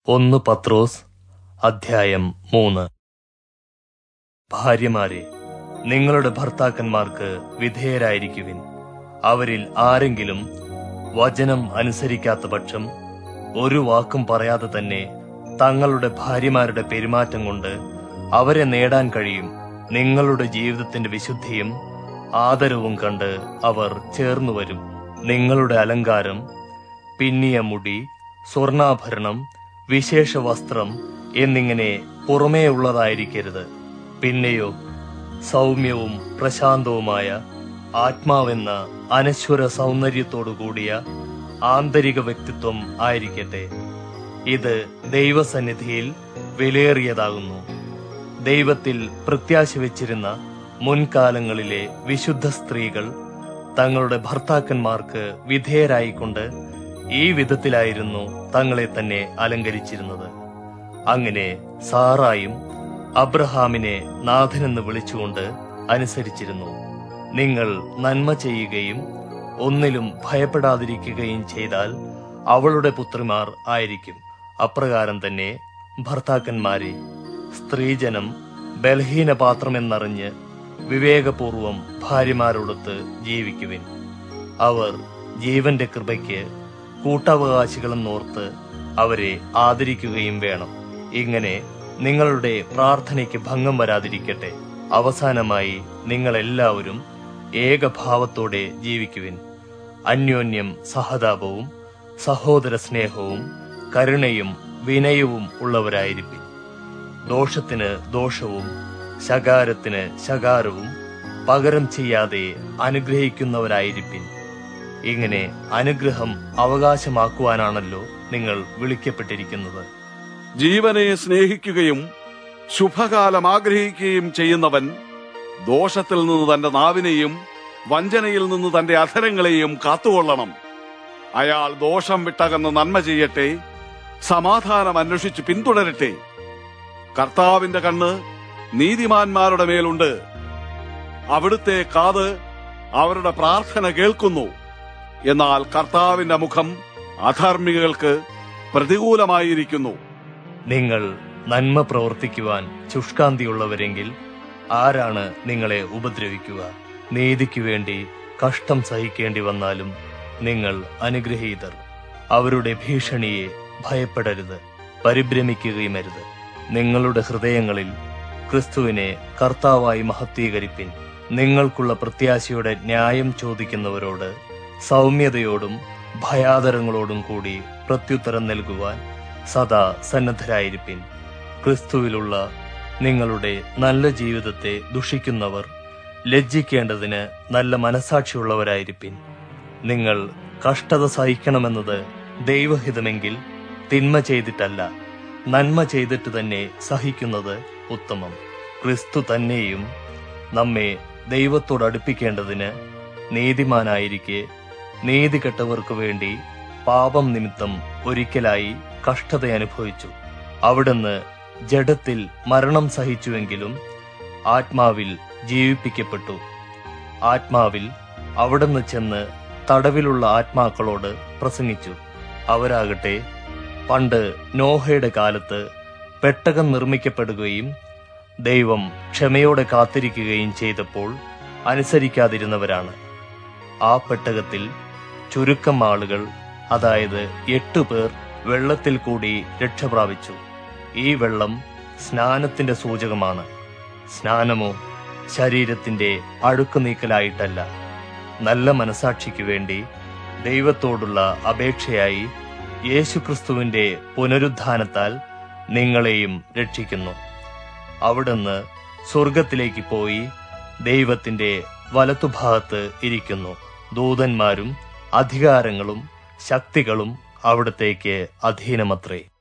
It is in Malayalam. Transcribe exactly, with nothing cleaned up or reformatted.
ഒന്ന് പത്രോസ് അധ്യായം മൂന്ന്. ഭാര്യമാരെ, നിങ്ങളുടെ ഭർത്താക്കന്മാർക്ക് വിധേയരായിരിക്കുവിൻ. അവരിൽ ആരെങ്കിലും വചനം അനുസരിക്കാത്ത പക്ഷം ഒരു വാക്കും പറയാതെ തന്നെ തങ്ങളുടെ ഭാര്യമാരുടെ പെരുമാറ്റം കൊണ്ട് അവരെ നേടാൻ കഴിയും. നിങ്ങളുടെ ജീവിതത്തിന്റെ വിശുദ്ധിയും ആദരവും കണ്ട് അവർ ചേർന്നു വരും. നിങ്ങളുടെ അലങ്കാരം പിന്നിയ മുടി, സ്വർണാഭരണം, വിശേഷ വസ്ത്രം എന്നിങ്ങനെ പുറമേ ഉള്ളതായിരിക്കരുത്. പിന്നെയോ സൗമ്യവും പ്രശാന്തവുമായ ആത്മാവെന്ന അനശ്വര സൗന്ദര്യത്തോടുകൂടിയ ആന്തരിക വ്യക്തിത്വം ആയിരിക്കട്ടെ. ഇത് ദൈവസന്നിധിയിൽ വിലയേറിയതാകുന്നു. ദൈവത്തിൽ പ്രത്യാശ വെച്ചിരുന്ന മുൻകാലങ്ങളിലെ വിശുദ്ധ സ്ത്രീകൾ തങ്ങളുടെ ഭർത്താക്കന്മാർക്ക് വിധേയരായിക്കൊണ്ട് ഈ വിധത്തിലായിരുന്നു തങ്ങളെ തന്നെ അലങ്കരിച്ചിരുന്നത്. അങ്ങനെ സാറായും അബ്രഹാമിനെ നാഥനെന്ന് വിളിച്ചുകൊണ്ട് അനുസരിച്ചിരുന്നു. നിങ്ങൾ നന്മ ചെയ്യുകയും ഒന്നിലും ഭയപ്പെടാതിരിക്കുകയും ചെയ്താൽ അവളുടെ പുത്രിമാർ ആയിരിക്കും. അപ്രകാരം തന്നെ ഭർത്താക്കന്മാരെ, സ്ത്രീജനം ബലഹീന പാത്രമെന്നറിഞ്ഞ് വിവേകപൂർവം ഭാര്യമാരോടൊത്ത് ജീവിക്കുവിൻ. അവർ ജീവന്റെ കൃപയ്ക്ക് കൂട്ടവകാശികളെന്നോർത്ത് അവരെ ആദരിക്കുകയും വേണം. ഇങ്ങനെ നിങ്ങളുടെ പ്രാർത്ഥനയ്ക്ക് ഭംഗം വരാതിരിക്കട്ടെ. അവസാനമായി നിങ്ങളെല്ലാവരും ഏകഭാവത്തോടെ ജീവിക്കുവിൻ. അന്യോന്യം സഹതാപവും സഹോദര സ്നേഹവും കരുണയും വിനയവും ഉള്ളവരായിരിക്കും. ദോഷത്തിന് ദോഷവും ശകാരത്തിന് ശകാരവും പകരം ചെയ്യാതെ അനുഗ്രഹിക്കുന്നവരായിരിക്കും. ഇങ്ങനെ അനുഗ്രഹം അവകാശമാക്കുവാനാണല്ലോ നിങ്ങൾ വിളിക്കപ്പെട്ടിരിക്കുന്നത്. ജീവനെ സ്നേഹിക്കുകയും ശുഭകാലം ആഗ്രഹിക്കുകയും ചെയ്യുന്നവൻ ദോഷത്തിൽ നിന്ന് തന്റെ നാവിനെയും വഞ്ചനയിൽ നിന്ന് തന്റെ അധരങ്ങളെയും കാത്തുകൊള്ളണം. അയാൾ ദോഷം വിട്ടകന്ന് നന്മ ചെയ്യട്ടെ, സമാധാനം അന്വേഷിച്ച് പിന്തുടരട്ടെ. കർത്താവിന്റെ കണ്ണ് നീതിമാന്മാരുടെ മേലുണ്ട്. അവിടുത്തെ കാത് അവരുടെ പ്രാർത്ഥന കേൾക്കുന്നു. എന്നാൽ കർത്താവിന്റെ മുഖം അധർമ്മികൾക്ക് പ്രതികൂലമായിരിക്കുന്നു. നിങ്ങൾ നന്മ പ്രവർത്തിക്കുവാൻ ശുഷ്കാന്തിയുള്ളവരെങ്കിൽ ആരാണ് നിങ്ങളെ ഉപദ്രവിക്കുക? നീതിക്കു വേണ്ടി കഷ്ടം സഹിക്കേണ്ടി വന്നാലും നിങ്ങൾ അനുഗ്രഹീതർ. അവരുടെ ഭീഷണിയെ ഭയപ്പെടരുത്, പരിഭ്രമിക്കുകയുമരുത്. നിങ്ങളുടെ ഹൃദയങ്ങളിൽ ക്രിസ്തുവിനെ കർത്താവായി മഹത്വീകരിപ്പിൻ. നിങ്ങൾക്കുള്ള പ്രത്യാശയുടെ ന്യായം ചോദിക്കുന്നവരോട് സൗമ്യതയോടും ഭയാദരങ്ങളോടും കൂടി പ്രത്യുത്തരം നൽകുവാൻ സദാ സന്നദ്ധരായിരിപ്പിൻ. ക്രിസ്തുവിലുള്ള നിങ്ങളുടെ നല്ല ജീവിതത്തെ ദുഷിക്കുന്നവർ ലജ്ജിക്കേണ്ടതിന് നല്ല മനസാക്ഷിയുള്ളവരായിരിപ്പിൻ. നിങ്ങൾ കഷ്ടത സഹിക്കണമെന്നത് ദൈവഹിതമെങ്കിൽ തിന്മ ചെയ്തിട്ടല്ല, നന്മ ചെയ്തിട്ട് തന്നെ സഹിക്കുന്നത് ഉത്തമം. ക്രിസ്തു തന്നെയും നമ്മെ ദൈവത്തോടടുപ്പിക്കേണ്ടതിന് നീതിമാനായിരിക്കെ നീതി കെട്ടവർക്ക് വേണ്ടി പാപം നിമിത്തം ഒരിക്കലായി കഷ്ടത അനുഭവിച്ചു. അവിടുന്ന് ജഡത്തിൽ മരണം സഹിച്ചുവെങ്കിലും ആത്മാവിൽ ജീവിപ്പിക്കപ്പെട്ടു. ആത്മാവിൽ അവിടുന്ന് ചെന്ന് തടവിലുള്ള ആത്മാക്കളോട് പ്രസംഗിച്ചു. അവരാകട്ടെ പണ്ട് നോഹയുടെ കാലത്ത് പെട്ടകം നിർമ്മിക്കപ്പെടുകയും ദൈവം ക്ഷമയോടെ കാത്തിരിക്കുകയും ചെയ്തപ്പോൾ അനുസരിക്കാതിരുന്നവരാണ്. ആ പെട്ടകത്തിൽ ചുരുക്കം ആളുകൾ, അതായത് എട്ടു പേർ വെള്ളത്തിൽ കൂടി രക്ഷപ്രാപിച്ചു. ഈ വെള്ളം സ്നാനത്തിന്റെ സൂചകമാണ്. സ്നാനമോ ശരീരത്തിന്റെ അഴുക്ക് നീക്കലായിട്ടല്ല, നല്ല മനസാക്ഷിക്ക് വേണ്ടി ദൈവത്തോടുള്ള അപേക്ഷയായി യേശുക്രിസ്തുവിന്റെ പുനരുദ്ധാനത്താൽ നിങ്ങളെയും രക്ഷിക്കുന്നു. അവിടുന്ന് സ്വർഗത്തിലേക്ക് പോയി ദൈവത്തിന്റെ വലത്തുഭാഗത്ത് ഇരിക്കുന്നു. ദൂതന്മാരും അധികാരങ്ങളും ശക്തികളും അവിടത്തേക്ക് അധീനമത്രേ.